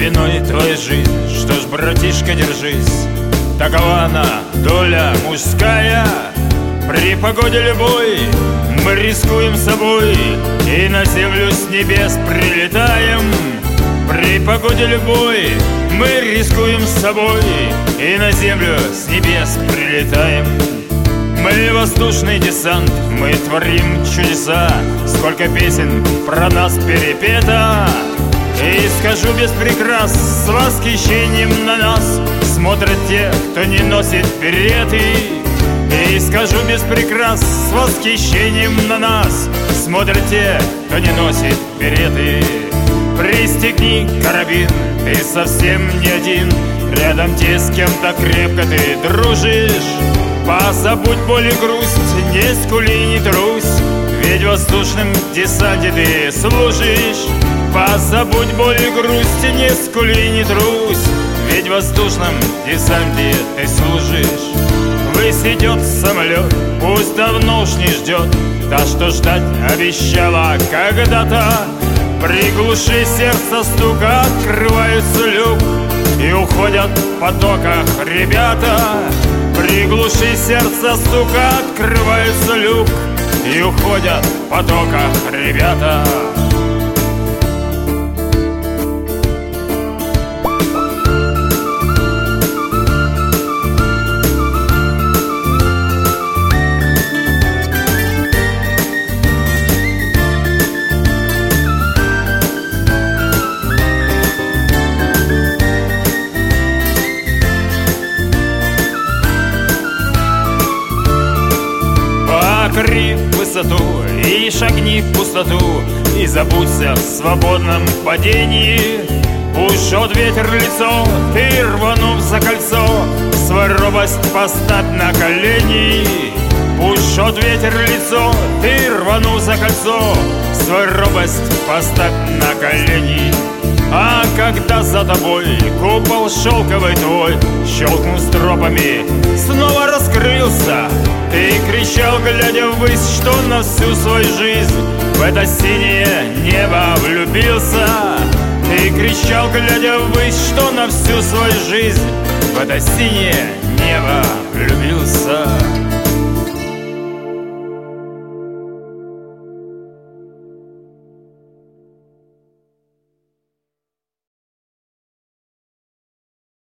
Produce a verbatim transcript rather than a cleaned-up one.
спиной твоя жизнь. Что ж, братишка, держись, такова она, доля мужская. При погоде любой мы рискуем собой и на землю с небес прилетаем. При погоде любой мы рискуем собой и на землю с небес прилетаем. Мы воздушный десант, мы творим чудеса. Сколько песен про нас перепето. И скажу без прикрас, с восхищением на нас смотрят те, кто не носит береты. И скажу без прикрас, с восхищением на нас смотрят те, кто не носит береты. Пристегни карабин, ты совсем не один. Рядом те, с кем-то крепко ты дружишь. Позабудь боль и грусть, не скули, не трусь, ведь в воздушном десанте ты служишь. Позабудь боль и грусть, не скули, не трусь, ведь в воздушном десанте ты служишь. Ввысь идет самолет, пусть давно уж не ждет та, что ждать обещала когда-то. Приглуши сердце стука, открывается люк и уходят в потоках ребята. Приглуши сердце стука, открывается люк и уходят в потоках ребята. Покори высоту и шагни в пустоту, и забудься в свободном падении. Пусть жжет ветер лицо, ты, рванув за кольцо, свою робость поставь на колени. Пусть жжет ветер лицо, ты, рванув за кольцо, свою робость поставь на колени. А когда за тобой купол шелковый твой щелкнул стропами, снова раскрылся, ты кричал, глядя ввысь, что на всю свою жизнь в это синее небо влюбился. Ты кричал, глядя ввысь, что на всю свою жизнь в это синее небо влюбился.